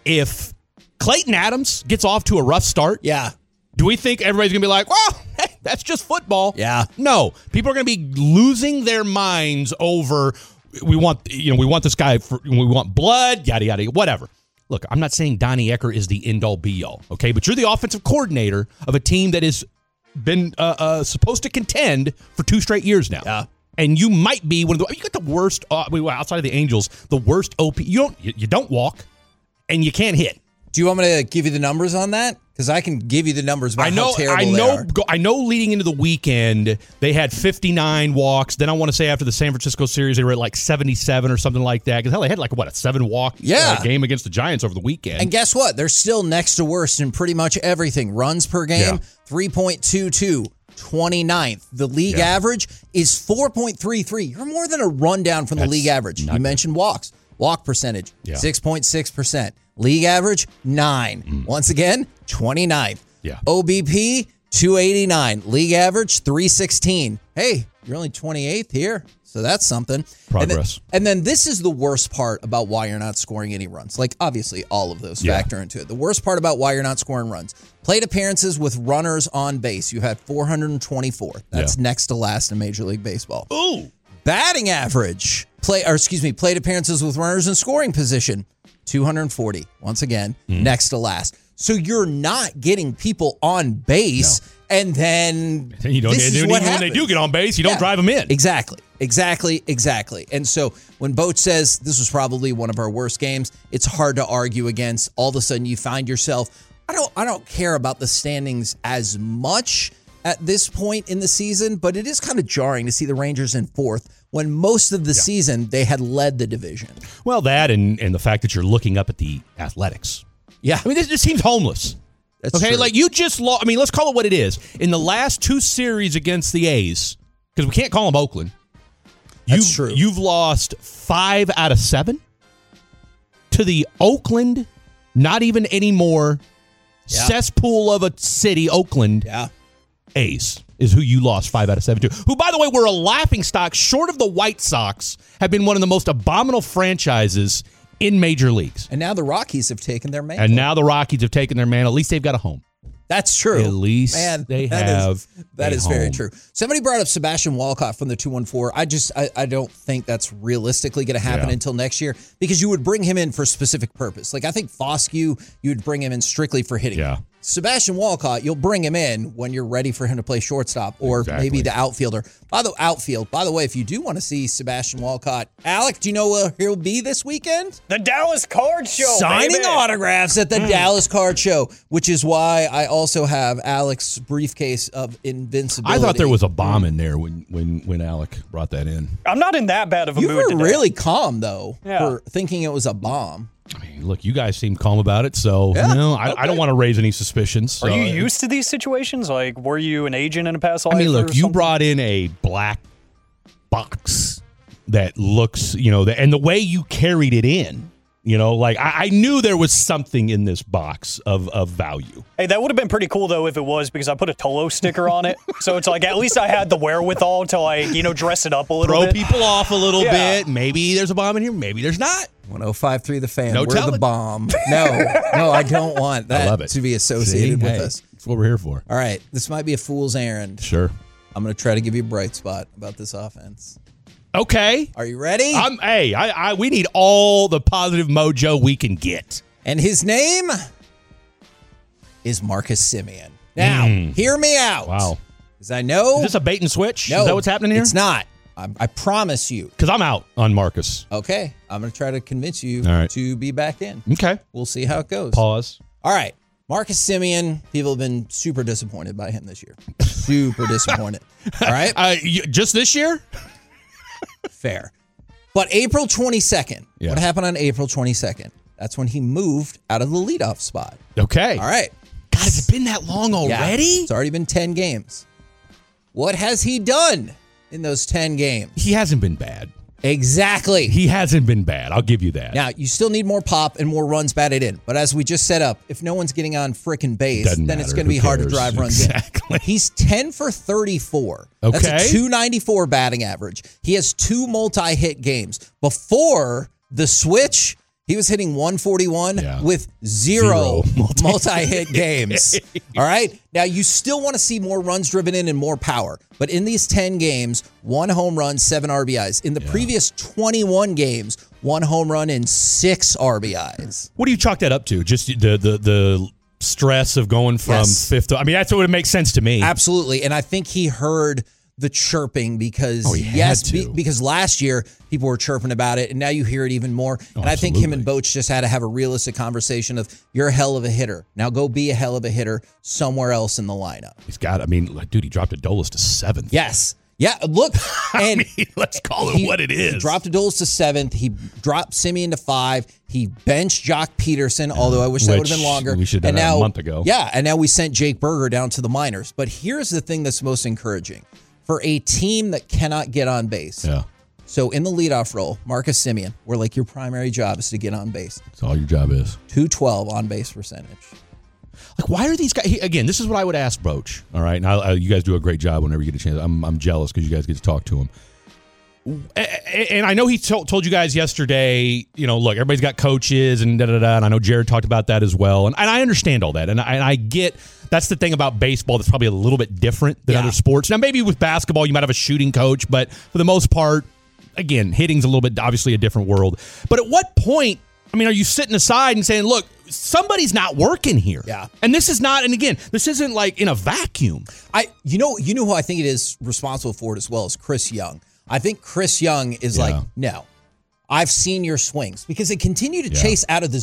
If Clayton Adams gets off to a rough start, yeah, do we think everybody's going to be like, well, hey, that's just football? Yeah. No, people are going to be losing their minds over. We want, you know, we want this guy for, we want blood, yada yada, whatever. Look, I'm not saying Donnie Ecker is the end all be all, okay? But you're the offensive coordinator of a team that has been uh, uh, supposed to contend for two straight years now. Yeah. And you might be one of the, you got the worst, uh, outside of the Angels, the worst O P. You don't, you, you don't walk, and you can't hit. Do you want me to give you the numbers on that? Because I can give you the numbers about I know, how terrible I they know, are. go- I know. Leading into the weekend, they had fifty-nine walks. Then I want to say after the San Francisco series, they were at like seventy-seven or something like that. Because hell, they had like what a seven walk Yeah. uh, game against the Giants over the weekend. And guess what? They're still next to worst in pretty much everything. Runs per game, Yeah. three point two two, twenty-ninth. The league Yeah. average is four point three three. You're more than a rundown from the That's league average. not You good. mentioned walks. Walk percentage, Yeah. six point six percent. League average, nine. Once again, twenty-ninth. Yeah. O B P, two eighty-nine. League average, three sixteen. Hey, you're only twenty-eighth here, so that's something. Progress. And then, and then this is the worst part about why you're not scoring any runs. Like, obviously, all of those Yeah. factor into it. The worst part about why you're not scoring runs. Plate appearances with runners on base. You had four hundred twenty-four. That's Yeah. next to last in Major League Baseball. Ooh. Batting average, play or excuse me, plate appearances with runners in scoring position, two hundred forty. Once again, Mm. next to last. So you're not getting people on base, and then And you don't, this and is even what when they happens. do get on base, you don't Yeah. drive them in. Exactly, exactly, exactly. And so when Boat says this was probably one of our worst games, it's hard to argue against. All of a sudden, you find yourself. I don't. I don't care about the standings as much at this point in the season, but it is kind of jarring to see the Rangers in fourth when most of the season they had led the division. Well, that and, and the fact that you're looking up at the Athletics. Yeah. I mean, this, this team's homeless. That's okay, true. like you just lost. I mean, let's call it what it is. In the last two series against the A's, because we can't call them Oakland. That's you've, true. You've lost five out of seven to the Oakland, not even anymore, Yeah. cesspool of a city, Oakland. Yeah. A's is who you lost five out of seven to. Who, by the way, were a laughingstock short of the White Sox, have been one of the most abominable franchises in major leagues. And now the Rockies have taken their mantle. And now the Rockies have taken their man. At least they've got a home. That's true. At least Man, they that have Is, that a is very home. true. Somebody brought up Sebastian Walcott from the two one four. I just, I, I don't think that's realistically going to happen Yeah. until next year because you would bring him in for a specific purpose. Like I think Foscue, you would bring him in strictly for hitting. Yeah. Sebastian Walcott, you'll bring him in when you're ready for him to play shortstop or Exactly. maybe the outfielder. By the outfield, by the way, if you do want to see Sebastian Walcott, Alec, do you know where he'll be this weekend? The Dallas Card Show, Signing baby. autographs at the Mm. Dallas Card Show, which is why I also have Alec's briefcase of invincibility. I thought there was a bomb in there when when when Alec brought that in. I'm not in that bad of a You mood were today. really calm though Yeah. for thinking it was a bomb. I mean, look, you guys seem calm about it, so Yeah, you know, I, I okay. don't want to raise any suspicions. Are so- you used to these situations? Like, were you an agent in a past life? I mean, or look, you something? brought in a black box that looks, you know, the, and the way you carried it in, you know, like I, I knew there was something in this box of, of value. Hey, that would have been pretty cool though if it was because I put a Tolo sticker on it. So it's like at least I had the wherewithal to like you know dress it up a little Throw bit. people off a little Yeah. bit. Maybe there's a bomb in here. Maybe there's not. one oh five point three The Fan. No We're the telling. bomb. No, no, I don't want that I love it. to be associated See? with Hey, us. That's what we're here for. All right, this might be a fool's errand. Sure. I'm going to try to give you a bright spot about this offense. Okay. Are you ready? I'm. Hey, I, I. We need all the positive mojo we can get. And his name is Marcus Simeon. Now, Mm. hear me out. Wow. Because I know. Is this a bait and switch? No, Is that what's happening here? It's not. I, I promise you. Because I'm out on Marcus. Okay. I'm going to try to convince you All right. to be back in. Okay. We'll see how it goes. Pause. All right. Marcus Simeon, people have been super disappointed by him this year. Super disappointed. All right. Uh, you, just this year? Fair. But April twenty-second, Yeah. what happened on April twenty-second? That's when he moved out of the leadoff spot. Okay. All right. God, has it been that long already? Yeah, it's already been ten games. What has he done in those ten games? He hasn't been bad. Exactly. He hasn't been bad. I'll give you that. Now, you still need more pop and more runs batted in. But as we just set up, if no one's getting on frickin' base, Doesn't then it's matter. going to be Who hard to cares? drive runs Exactly. in. He's ten for thirty-four. Okay. That's a two ninety-four batting average. He has two multi-hit games. Before the switch, he was hitting one forty-one Yeah. with zero, Zero multi-hit games. All right? Now, you still want to see more runs driven in and more power. But in these ten games, one home run, seven R B Is. In the previous twenty-one games, one home run and six R B Is. What do you chalk that up to? Just the the the stress of going from Yes. fifth to, I mean, that's what it makes sense to me. Absolutely. And I think he heard the chirping because, Oh, he had yes, to. be- because last year people were chirping about it, and now you hear it even more. and I think him and Boach just had to have a realistic conversation of, you're a hell of a hitter. Now go be a hell of a hitter somewhere else in the lineup. He's got, I mean, like, dude, he dropped Adolis to seventh. Yes. Yeah, look. And I mean, let's call it he- what it is. He dropped Adolis to seventh. He dropped Simeon to five. He benched Jock Peterson, although I wish that would have been Which longer. we should have and done that now, a month ago. Yeah, and now we sent Jake Berger down to the minors. But here's the thing that's most encouraging. For a team that cannot get on base. Yeah. So in the leadoff role, Marcus Simeon, where like your primary job is to get on base. That's all your job is. two twelve on base percentage. Like, why are these guys? he- Again, this is what I would ask Boach. All right, and I, I, you guys do a great job whenever you get a chance. I'm, I'm jealous because you guys get to talk to him. A- And I know he told, told you guys yesterday, you know, look, everybody's got coaches and da da da. And I know Jared talked about that as well. And, and I understand all that. And I, and I get that's the thing about baseball that's probably a little bit different than Yeah. other sports. Now, maybe with basketball, you might have a shooting coach, but for the most part, again, hitting's a little bit obviously a different world. But at what point, I mean, are you sitting aside and saying, look, somebody's not working here? Yeah. And this is not, and again, this isn't like in a vacuum. I you know you know who I think it is responsible for it as well as Chris Young. I think Chris Young is Yeah. like, no, I've seen your swings because they continue to Yeah. chase out of the zone.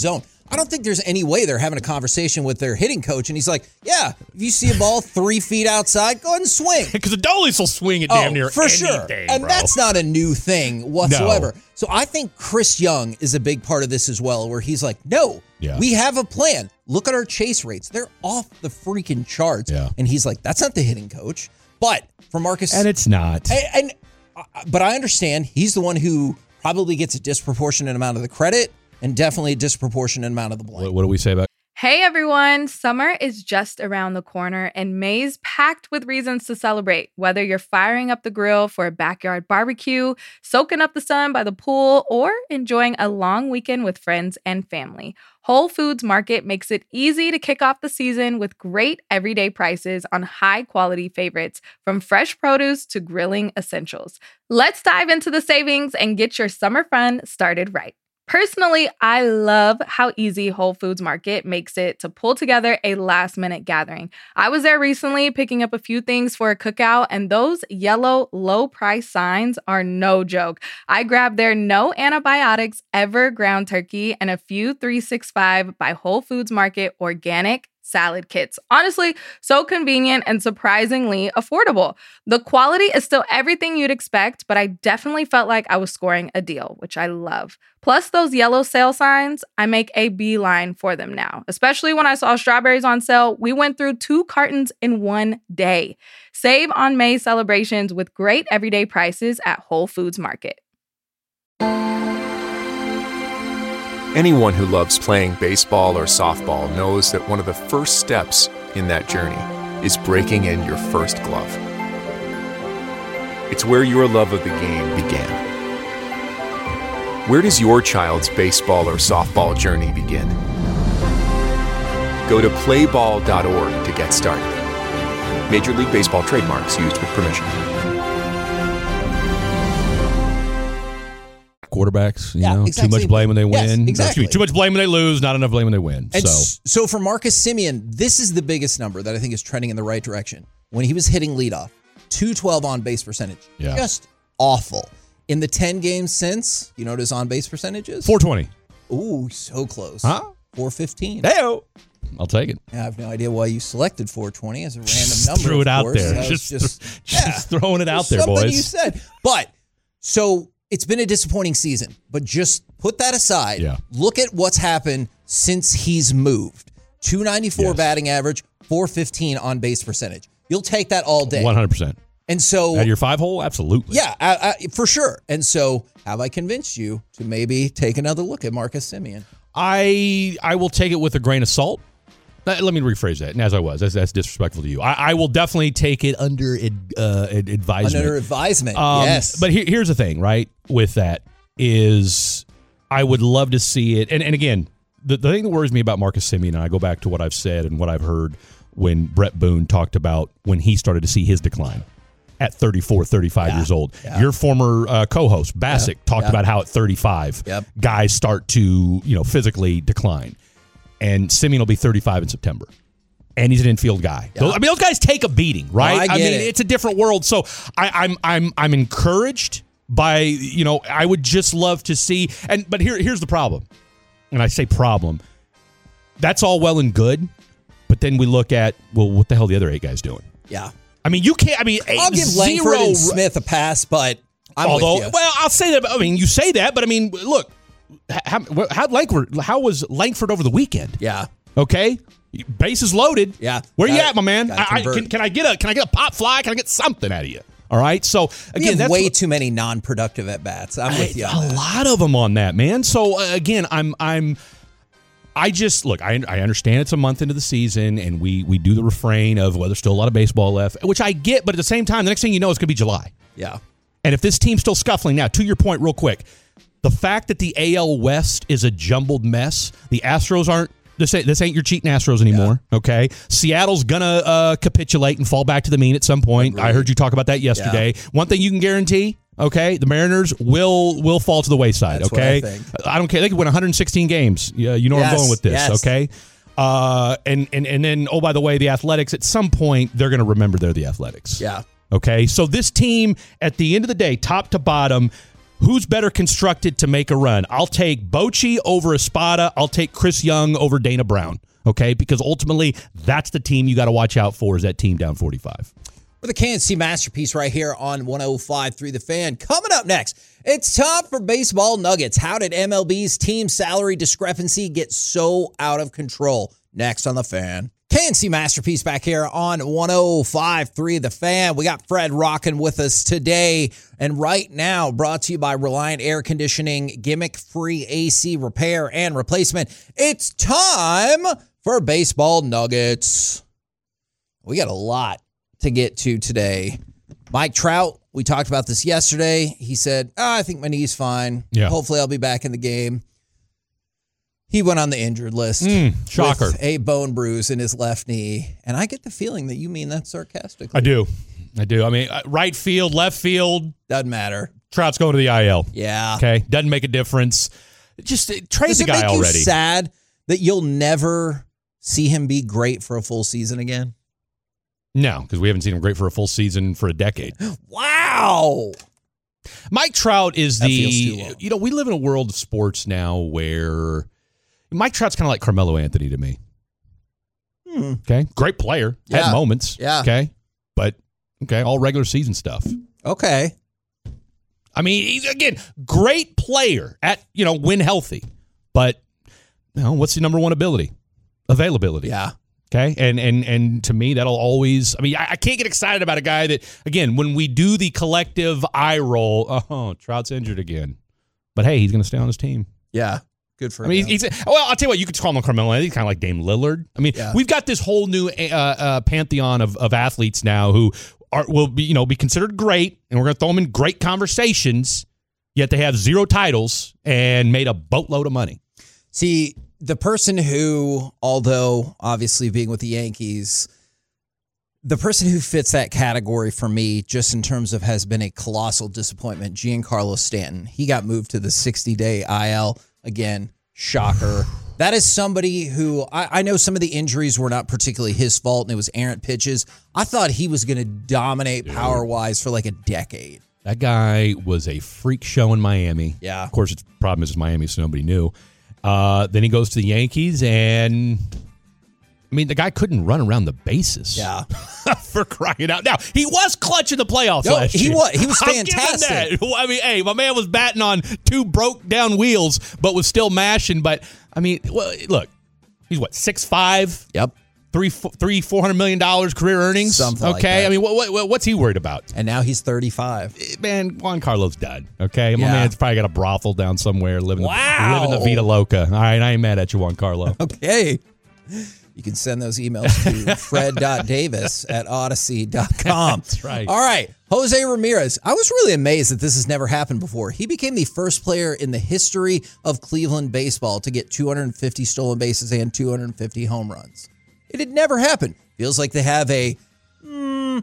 I don't think there's any way they're having a conversation with their hitting coach, and he's like, yeah, if you see a ball three feet outside, go ahead and swing. Because the Dollies will swing it oh, damn near for anything, sure. And bro. that's not a new thing whatsoever. No. So I think Chris Young is a big part of this as well, where he's like, no, yeah. we have a plan. Look at our chase rates. They're off the freaking charts. Yeah. And he's like, that's not the hitting coach. But for Marcus. And it's not. And, and But I understand he's the one who probably gets a disproportionate amount of the credit and definitely a disproportionate amount of the blame. What, what do we say about Hey everyone, summer is just around the corner and May's packed with reasons to celebrate. Whether you're firing up the grill for a backyard barbecue, soaking up the sun by the pool, or enjoying a long weekend with friends and family, Whole Foods Market makes it easy to kick off the season with great everyday prices on high-quality favorites, from fresh produce to grilling essentials. Let's dive into the savings and get your summer fun started right. Personally, I love how easy Whole Foods Market makes it to pull together a last-minute gathering. I was there recently picking up a few things for a cookout, and those yellow low-price signs are no joke. I grabbed their no antibiotics ever ground turkey and a few three sixty-five by Whole Foods Market organic salad kits. Honestly, so convenient and surprisingly affordable. The quality is still everything you'd expect, but I definitely felt like I was scoring a deal, which I love. Plus those yellow sale signs, I make a beeline for them now. Especially when I saw strawberries on sale, we went through two cartons in one day. Save on May celebrations with great everyday prices at Whole Foods Market. Anyone who loves playing baseball or softball knows that one of the first steps in that journey is breaking in your first glove. It's where your love of the game began. Where does your child's baseball or softball journey begin? Go to play ball dot org to get started. Major League Baseball trademarks used with permission. Quarterbacks, you yeah, know, exactly. too much blame when they yes, win. Exactly. No, too much blame when they lose, not enough blame when they win. And so. so for Marcus Semien, this is the biggest number that I think is trending in the right direction. When he was hitting leadoff, two twelve on base percentage. Yeah. Just awful. In the ten games since, you know what his on base percentage is? four twenty. Ooh, so close. Huh? four fifteen. Hey-o. I'll take it. Yeah, I have no idea why you selected four twenty as a random just number. Threw it out course. there. Just, Just, just, just yeah, throwing it out there, something boys. you said. But so it's been a disappointing season, but just put that aside. Yeah. Look at what's happened since he's moved. two ninety-four Yes. batting average, four fifteen on base percentage. You'll take that all day. one hundred percent. And so At your five hole? Absolutely. yeah, I, I, for sure. And so have I convinced you to maybe take another look at Marcus Semien? I I will take it with a grain of salt. Let let me rephrase that. And as I was, that's, that's disrespectful to you. I, I will definitely take it under ad, uh, ad- advisement. Under advisement, Um, yes. But here, here's the thing, right? With that is I would love to see it. And, and again, the, the thing that worries me about Marcus Semien, and I go back to what I've said and what I've heard when Brett Boone talked about when he started to see his decline at thirty-four, thirty-five Yeah. years old. Yeah. Your former uh, co-host, Bassick, Yeah. talked Yeah. about how at thirty-five, Yep. guys start to, you know, physically decline. And Semien will be thirty-five in September. And he's an infield guy. Yeah. Those- I mean, those guys take a beating, right? No, I get mean, it. it's a different world. So I, I'm I'm I'm encouraged by, you know, I would just love to see. And but here here's the problem. And I say problem. That's all well and good. But then we look at, well, what the hell are the other eight guys doing? Yeah. I mean, you can't. I mean, eight, I'll give zero, Langford and Smith a pass, but I'm although, with you. well, I'll say that. I mean, you say that, but I mean, look, how, how Langford? How was Langford over the weekend? Yeah. Okay, bases loaded. Yeah. Where you Gotta- at, my man? gotta I, I, convert. can, can I get a can I get a pop fly? Can I get something out of you? All right. So We again, have that's way what- too many non-productive at bats. I'm with you. a on that. lot of them on that, man. So uh, again, I'm I'm I just look. I I understand it's a month into the season, and we we do the refrain of well, there's still a lot of baseball left, which I get. But at the same time, the next thing you know, it's going to be July. Yeah. And if this team's still scuffling now, to your point, real quick, the fact that the A L West is a jumbled mess, the Astros aren't. This ain't, this ain't your cheating Astros anymore, yeah. Okay? Seattle's going to uh, capitulate and fall back to the mean at some point. Agreed. I heard you talk about that yesterday. Yeah. One thing you can guarantee, okay, the Mariners will will fall to the wayside, That's okay? What I, think. I don't care. They could win one hundred sixteen games. Yeah, you know yes. where I'm going with this, yes. okay? Uh, and, and, and then, oh, by the way, the Athletics, at some point, they're going to remember they're the Athletics. Yeah. Okay? So this team, at the end of the day, top to bottom, who's better constructed to make a run? I'll take Bochy over Espada. I'll take Chris Young over Dana Brown. Okay, because ultimately that's the team you got to watch out for. Is that team down forty-five? With a K N C Masterpiece right here on one oh five point three The Fan. Coming up next, it's time for Baseball Nuggets. How did M L B's team salary discrepancy get so out of control? Next on The Fan. K N C Masterpiece back here on one oh five point three The Fan. We got Fred rocking with us today. And right now, brought to you by Reliant Air Conditioning, gimmick-free A C repair and replacement. It's time for Baseball Nuggets. We got a lot to get to today. Mike Trout, we talked about this yesterday. He said, oh, I think my knee's fine. Yeah. Hopefully I'll be back in the game. He went on the injured list. Mm, shocker. With a bone bruise in his left knee. And I get the feeling that you mean that sarcastically. I do. I do. I mean, right field, left field. Doesn't matter. Trout's going to the I L. Yeah. Okay. Doesn't make a difference. Just uh, trade the guy already. Does it make already. you sad that you'll never see him be great for a full season again? No, because we haven't seen him great for a full season for a decade. Wow. Mike Trout is That the, feels too long. you know, we live in a world of sports now where Mike Trout's kind of like Carmelo Anthony to me. Hmm. Okay. Great player. Yeah. Had moments. Yeah. Okay. But, okay, all regular season stuff. Okay. I mean, he's, again, great player at, you know, when healthy. But, you know, what's the number one ability? Availability. Yeah. Okay. And and and to me, that'll always, I mean, I, I can't get excited about a guy that, again, when we do the collective eye roll, oh, Trout's injured again. But hey, he's going to stay on his team. Yeah. Good for I mean, him. he's, well, I'll tell you what, you could call him Carmelo. He's kind of like Dame Lillard. I mean, Yeah. we've got this whole new uh, uh, pantheon of, of athletes now who are will be, you know, be considered great, and we're going to throw them in great conversations, yet they have zero titles and made a boatload of money. See, the person who, although obviously being with the Yankees, the person who fits that category for me, just in terms of has been a colossal disappointment, Giancarlo Stanton. He got moved to the sixty-day I L. Again, shocker. That is somebody who, I, I know some of the injuries were not particularly his fault, and it was errant pitches. I thought he was going to dominate power-wise for like a decade. That guy was a freak show in Miami. Yeah. Of course, the problem is it's Miami, so nobody knew. Uh, then he goes to the Yankees, and I mean, the guy couldn't run around the bases. Yeah. For crying out. Now, he was clutch in the playoffs No, last he year. was. He was I'll give him fantastic. that. I mean, hey, my man was batting on two broke down wheels, but was still mashing. But, I mean, well, look, he's what, six five? Yep. Three, three, four hundred million dollars career earnings. Something like okay, that. I mean, what, what, what's he worried about? And now he's thirty-five. Man, Juan Carlos done. Okay, my Yeah. man's probably got a brothel down somewhere, living Wow. the, living the Vida Loca. All right, I ain't mad at you, Juan Carlo. Okay. You can send those emails to fred dot davis at odyssey dot com. That's right. All right. Jose Ramirez. I was really amazed that this has never happened before. He became the first player in the history of Cleveland baseball to get two hundred fifty stolen bases and two hundred fifty home runs. It had never happened. Feels like they have a, mm,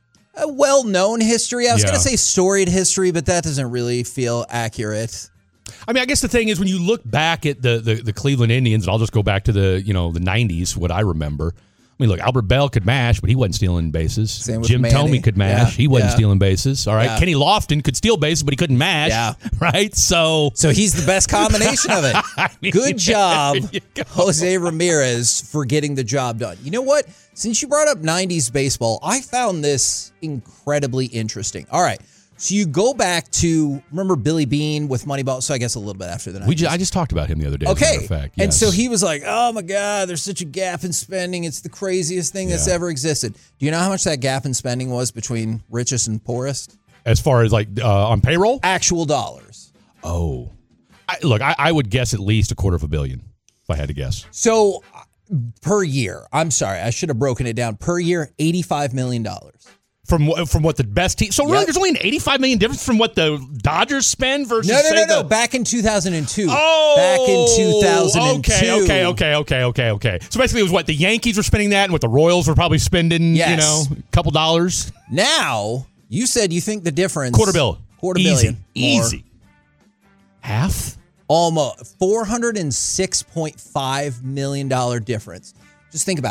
a well-known history. I was Yeah. going to say storied history, but that doesn't really feel accurate. I mean, I guess the thing is when you look back at the, the the Cleveland Indians, and I'll just go back to the you know the nineties, what I remember. I mean, look, Albert Bell could mash, but he wasn't stealing bases. Same with Jim Manny. Thome could mash. Yeah, He wasn't yeah. stealing bases. All right. Yeah. Kenny Lofton could steal bases, but he couldn't mash. Yeah. Right? So So he's the best combination of it. I mean, Good job, there you go. Jose Ramirez, for getting the job done. You know what? Since you brought up nineties baseball, I found this incredibly interesting. All right. So you go back to, remember Billy Beane with Moneyball? So I guess a little bit after the nineties. We just, I just talked about him the other day. As a Okay. matter of fact. And Yes. so he was like, oh my God, there's such a gap in spending. It's the craziest thing that's Yeah. ever existed. Do you know how much that gap in spending was between richest and poorest? As far as like uh, on payroll? Actual dollars. Oh. I, look, I, I would guess at least a quarter of a billion if I had to guess. So uh, per year, I'm sorry, I should have broken it down. Per year, eighty-five million dollars. From what, from what the best team. So really, Yep. there's only an eighty-five million difference from what the Dodgers spend versus No, no, say no, no. the- Back in two thousand two. Oh, Back in two thousand two. Okay, okay, okay, okay, okay, okay. So basically, it was what the Yankees were spending that, and what the Royals were probably spending. Yes. You know, a couple dollars. Now, you said you think the difference. Quarter bill. Quarter Easy. billion. more. Easy. Half. Almost four hundred six point five million dollars difference. Just think about it.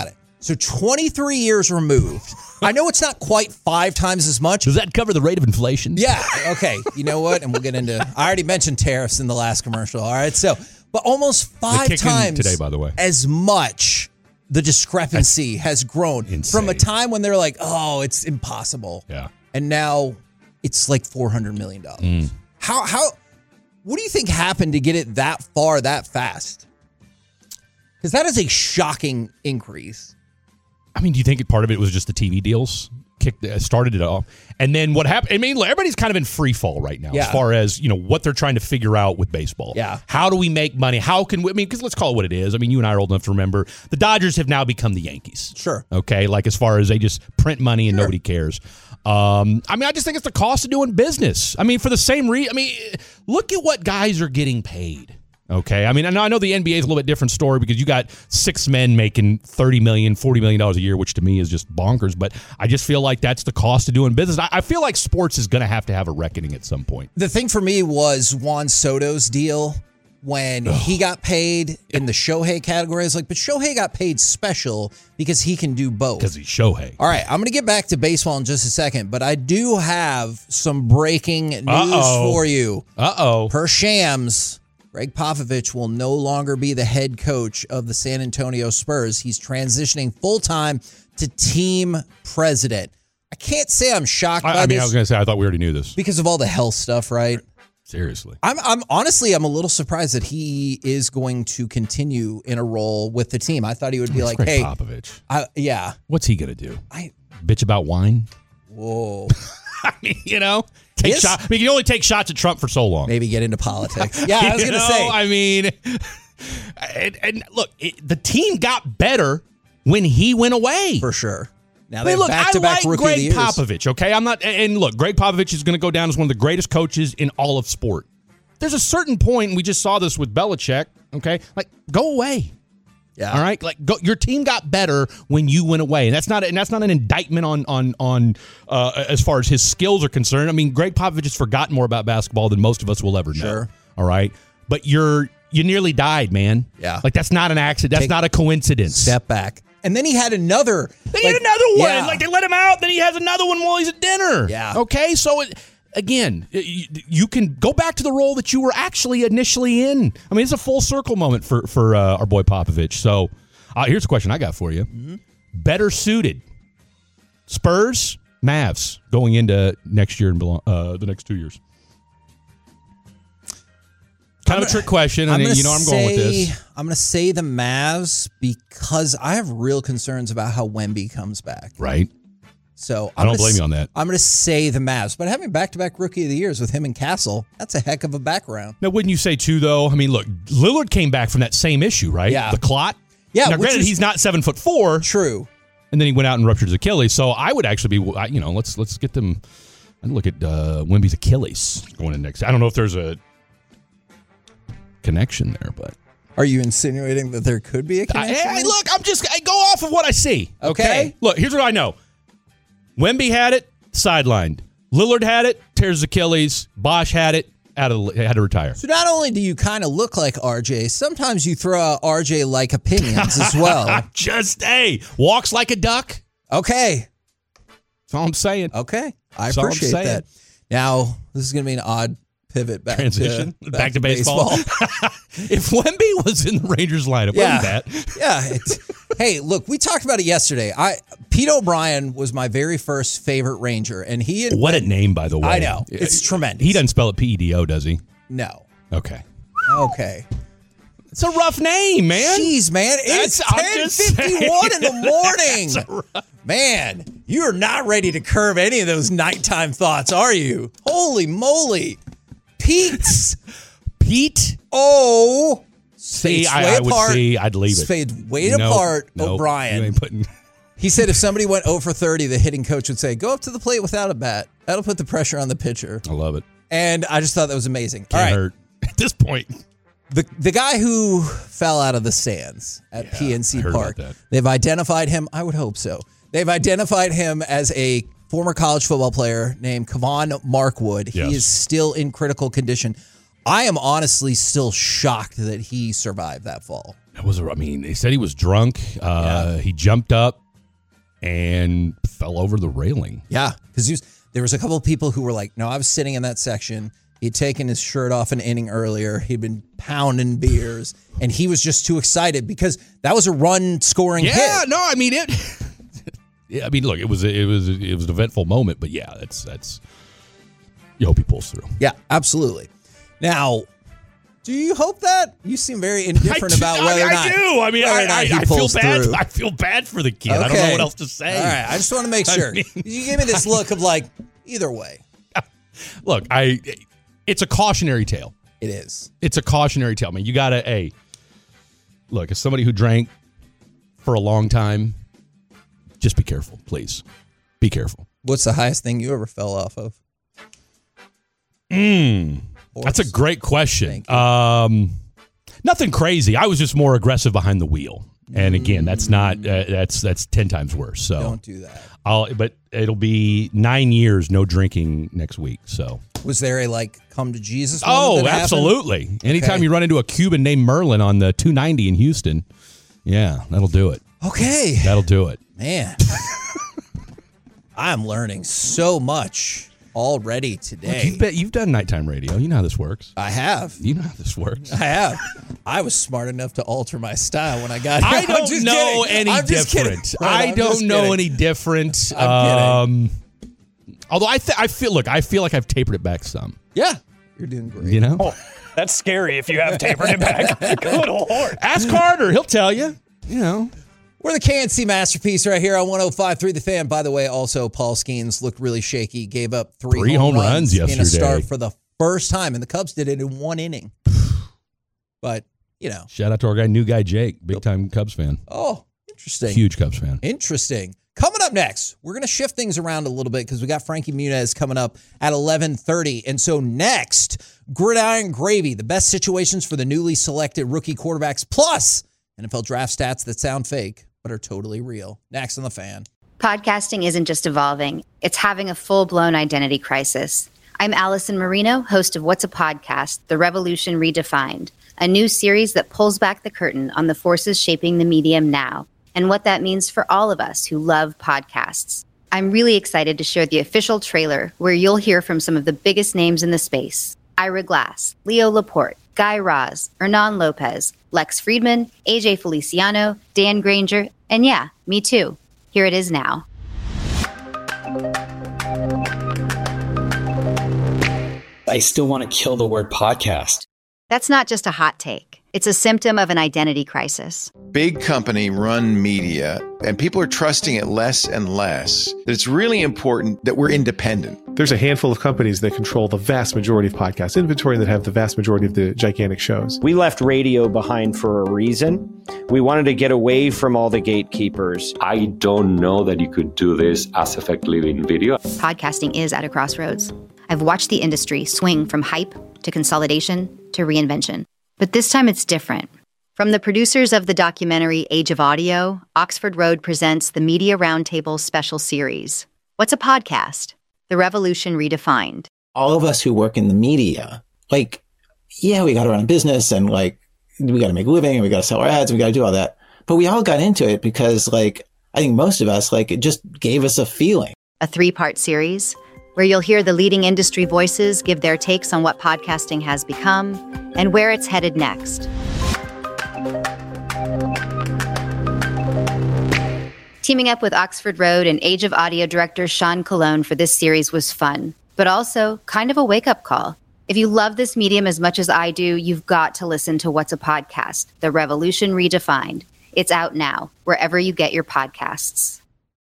So twenty-three years removed. I know it's not quite five times as much. Does that cover the rate of inflation? Yeah. Okay. You know what? And we'll get into. I already mentioned tariffs in the last commercial. All right. So, but almost five times today, by the way, as much. The discrepancy That's has grown insane. From a time when they're like, "Oh, it's impossible." Yeah. And now it's like four hundred million dollars. Mm. How how? What do you think happened to get it that far that fast? Because that is a shocking increase. I mean, do you think part of it was just the T V deals kicked started it off? And then what happened? I mean, everybody's kind of in free fall right now Yeah. as far as, you know, what they're trying to figure out with baseball. Yeah. How do we make money? How can we, I mean, because let's call it what it is. I mean, you and I are old enough to remember the Dodgers have now become the Yankees. Sure. Okay. Like as far as they just print money and sure. nobody cares. Um, I mean, I just think it's the cost of doing business. I mean, for the same reason, I mean, look at what guys are getting paid. Okay. I mean, I know, I know the N B A is a little bit different story because you got six men making thirty million dollars, forty million dollars a year, which to me is just bonkers. But I just feel like that's the cost of doing business. I, I feel like sports is going to have to have a reckoning at some point. The thing for me was Juan Soto's deal when Ugh. he got paid in the Shohei category. I was like, but Shohei got paid special because he can do both. Because he's Shohei. All right. I'm going to get back to baseball in just a second, but I do have some breaking news Uh-oh. for you. Uh-oh. Per Shams, Greg Popovich will no longer be the head coach of the San Antonio Spurs. He's transitioning full-time to team president. I can't say I'm shocked I, by I mean, this. I was going to say, I thought we already knew this. Because of all the health stuff, right? Seriously. I'm I'm honestly, I'm a little surprised that he is going to continue in a role with the team. I thought he would be It's like, Greg hey. Popovich. I, yeah. What's he going to do? I Bitch about wine? Whoa. I mean, you know, take Yes. shot. I mean, you can only take shots at Trump for so long. Maybe get into politics. Yeah, I was You going to know, say. I mean, and, and look, it, the team got better when he went away. For sure. Now I they mean, have look, back-to-back I like rookie Greg of the years. Popovich, okay? I'm not, and look, Greg Popovich is going to go down as one of the greatest coaches in all of sport. There's a certain point, and we just saw this with Belichick, okay? Like, go away. Yeah. All right. Like, go, your team got better when you went away, and that's not and that's not an indictment on on on uh, as far as his skills are concerned. I mean, Greg Popovich has forgotten more about basketball than most of us will ever know. Sure. All right. But you're you nearly died, man. Yeah. Like that's not an accident. That's Take- not a coincidence. Step back. And then he had another. Then like- he had another one. Yeah. Like they let him out. Then he has another one while he's at dinner. Yeah. Okay. So it, again, you, you can go back to the role that you were actually initially in. I mean, it's a full circle moment for for uh, our boy Popovich. So uh, here's a question I got for you: Mm-hmm. better suited, Spurs, Mavs, going into next year and belong, uh, the next two years. Kind of a trick question. I mean, you know where I'm going with this. I'm going to say the Mavs because I have real concerns about how Wemby comes back. Right. So I I'm don't gonna blame s- you on that. I'm going to say the Mavs, but having back-to-back Rookie of the Years with him and Castle, that's a heck of a background. Now, wouldn't you say too, though? I mean, look, Lillard came back from that same issue, right? Yeah. The clot. Yeah, Now, which granted, is- he's not seven foot four. True. And then he went out and ruptured his Achilles. So I would actually be, you know, let's let's get them. I'd look at uh, Wemby's Achilles going in next. I don't know if there's a connection there, but Are you insinuating that there could be a I, connection? hey, look, I'm just I go off of what I see. Okay. Look, here's what I know. Wemby had it, sidelined. Lillard had it, tears his Achilles. Bosch had it, out of had to retire. So not only do you kind of look like R J, sometimes you throw out R J-like opinions as well. Just hey, walks like a duck. Okay. That's all I'm saying. Okay. I That's all I'm appreciate saying. that. Now, this is going to be an odd pivot back Transition to, back, to baseball. If Wemby was in the Rangers lineup, Yeah. wasn't that? Yeah. It's, hey, look, we talked about it yesterday. I Pete O'Brien was my very first favorite Ranger, and he and What a name, by the way. I know. It's tremendous. He doesn't spell it P E D O, does he? No. Okay. Okay. It's a rough name, man. Jeez, man. It's That's- I'm ten just fifty-one in the saying. morning. That's a rough- Man, you're not ready to curb any of those nighttime thoughts, are you? Holy moly. Pete's. Pete? Oh. See, Spades I, way I would apart. see. I'd leave it. Spades way Nope, apart, nope, O'Brien. You ain't putting. He said if somebody went oh for thirty, the hitting coach would say, go up to the plate without a bat. That'll put the pressure on the pitcher. I love it. And I just thought that was amazing. Can't All right. hurt at this point. The the guy who fell out of the stands at Yeah, P N C I heard about Park, that. they've identified him. I would hope so. They've identified him as a former college football player named Kevon Markwood. Yes. He is still in critical condition. I am honestly still shocked that he survived that fall. That was, I mean, they said he was drunk. Uh, yeah. He jumped up and fell over the railing. Yeah, because there was a couple of people who were like, no, I was sitting in that section. He'd taken his shirt off an inning earlier. He'd been pounding beers, and he was just too excited because that was a run-scoring yeah, hit. Yeah, no, I mean it. yeah, I mean, look, it was a, it was a, it was an eventful moment, but yeah, that's that's. You hope he pulls through. Yeah, absolutely. Now, do you hope that? You seem very indifferent I about do, whether I mean, or not. I do. I mean, I, I, I feel bad. Through. I feel bad for the kid. Okay. I don't know what else to say. All right, I just want to make sure. I mean, you gave me this look of like either way. Look, I. It's a cautionary tale. It is. It's a cautionary tale. I mean, you got to, hey, look, as somebody who drank for a long time, just be careful, please. Be careful. What's the highest thing you ever fell off of? Mm, that's a great question. Um, nothing crazy. I was just more aggressive behind the wheel. And again, that's not, uh, that's that's ten times worse. So don't do that. I'll, but it'll be nine years no drinking next week. So was there a like come to Jesus? Oh, absolutely. Happened? Anytime okay. you run into a Cuban named Merlin on the two ninety in Houston, yeah, that'll do it. Okay, that'll do it. Man, I'm learning so much already today. Look, you've, been, you've done nighttime radio. You know how this works. I have. You know how this works. I have. I was smart enough to alter my style when I got here. I don't just know kidding. any I'm different. Right, I don't know kidding. any different. I'm um, although I, th- I feel, look, I feel like I've tapered it back some. Yeah, you're doing great. You know, oh, that's scary if you have tapered it back. Good Lord. Ask Carter; he'll tell you. You know. We're the K N C Masterpiece right here on one oh five point three The Fan. By the way, also, Paul Skeens looked really shaky. Gave up three, three home, home runs, runs yesterday. In a start for the first time. And the Cubs did it in one inning. But, you know. Shout out to our guy, new guy Jake. Big-time Cubs fan. Oh, interesting. Huge Cubs fan. Interesting. Coming up next, we're going to shift things around a little bit because we got Frankie Muniz coming up at eleven thirty. And so next, Gridiron Gravy, the best situations for the newly selected rookie quarterbacks, plus N F L draft stats that sound fake but are totally real. Next on The Fan. Podcasting isn't just evolving. It's having a full-blown identity crisis. I'm Allison Marino, host of What's a Podcast? The Revolution Redefined, a new series that pulls back the curtain on the forces shaping the medium now and what that means for all of us who love podcasts. I'm really excited to share the official trailer where you'll hear from some of the biggest names in the space. Ira Glass, Leo Laporte, Guy Raz, Hernan Lopez, Lex Friedman, A J Feliciano, Dan Granger, and yeah, me too. Here it is now. I still want to kill the word podcast. That's not just a hot take. It's a symptom of an identity crisis. Big company run media, and people are trusting it less and less. It's really important that we're independent. There's a handful of companies that control the vast majority of podcast inventory that have the vast majority of the gigantic shows. We left radio behind for a reason. We wanted to get away from all the gatekeepers. I don't know that you could do this as effectively in video. Podcasting is at a crossroads. I've watched the industry swing from hype to consolidation to reinvention. But this time it's different. From the producers of the documentary Age of Audio, Oxford Road presents the Media Roundtable special series. What's a podcast? The Revolution Redefined. All of us who work in the media, like, yeah, we got to run a business and like, we got to make a living and we got to sell our ads and we got to do all that. But we all got into it because like, I think most of us, like, it just gave us a feeling. A three-part series where you'll hear the leading industry voices give their takes on what podcasting has become and where it's headed next. Teaming up with Oxford Road and Age of Audio director Sean Colon for this series was fun, but also kind of a wake-up call. If you love this medium as much as I do, you've got to listen to What's a Podcast? The Revolution Redefined. It's out now, wherever you get your podcasts.